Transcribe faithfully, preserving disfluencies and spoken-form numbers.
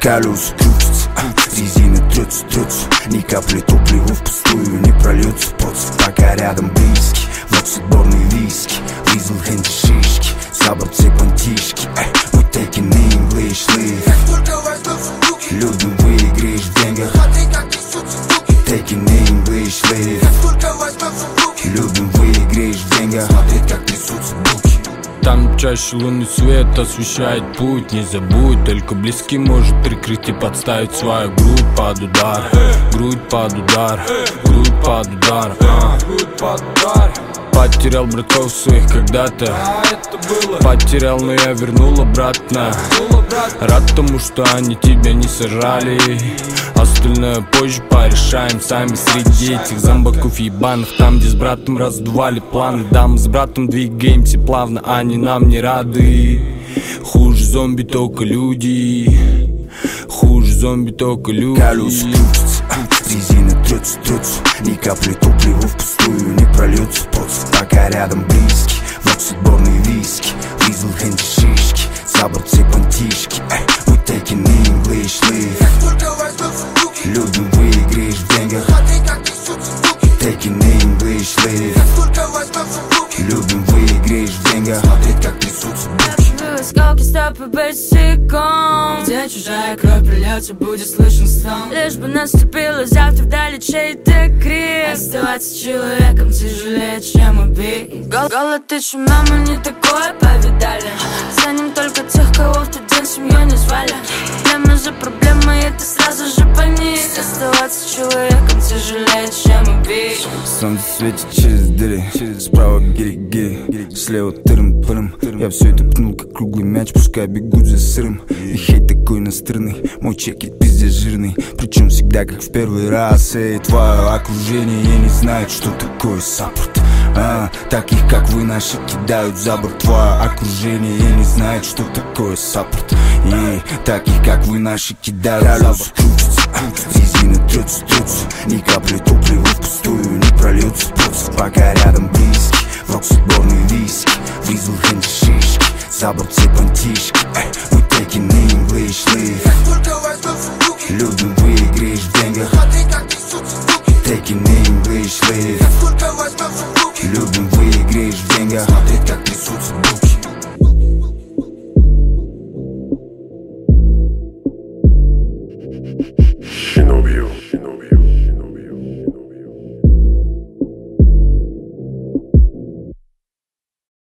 Колеса крутятся, резина трется, трется. Ни капли топлива впустую не прольется пот. Пока рядом близкий, вот отборные виски. Визл хэнди шишки, забор цепантишки. Мы taking English live. Любим выиграешь в деньгах. Taking English live. Любим выиграешь в деньгах. Смотреть как трясутся буки. Там чаще лунный свет освещает путь. Не забудь, только близкий может прикрыть и подставить свою грудь под удар. Грудь под удар, грудь под удар, а. Грудь под удар. Потерял братков своих когда-то, потерял, но я вернул обратно. Рад тому, что они тебя не сожрали. Остальное позже порешаем сами среди этих зомбаков ебаных. Там, где с братом раздували планы. Да, мы с братом двигаемся плавно, они нам не рады. Хуже зомби только люди. Хуже зомби только люди. Колеса крутятся, резина трется, трется. Ни капли топлива впустую не прольется пот. Пока рядом близкий, вот отборные виски. Визл хэнди шишки, забор цепантишки. Мы taking English live. Любим выиграешь в деньгах. Taking English live. Любим выиграешь в деньгах. Смотреть как трясутся буки. Скалки стопы босиком, где чужая кровь прольется, будет слышен стон. Лишь бы наступило завтра вдали чей-то крик. Оставаться человеком тяжелее, чем убить. Гол голод и чума, мы не такое повидали. Ценим только тех, кого в тот день семьей не звали. Проблема за проблемой, это сразу же понять. Оставаться человеком тяжелее, чем убить. Солнце светит через дыры, справа гири-гири, слева тырым-пырым. Я все это пнул как круглый мяч, пускай бегут за сыром. И хейт такой настырный, мой чекет пиздец жирный. Причем всегда как в первый раз. Эй, твое окружение не знает, что такое саппорт. А, таких как вы наши кидают за борт. Твое окружение не знает, что такое саппорт. Ей, таких как вы наши кидают за борт. Резина трется, трется. Ни капли топлива впустую не прольется пот. Пока рядом близкий, вот отборные виски. Визл хэнди шишки, забор цепантишки. Мы taking English live. Любим выиграешь в деньгах. Taking English live. Любим выиграешь в деньгах. Смотреть как трясутся буки.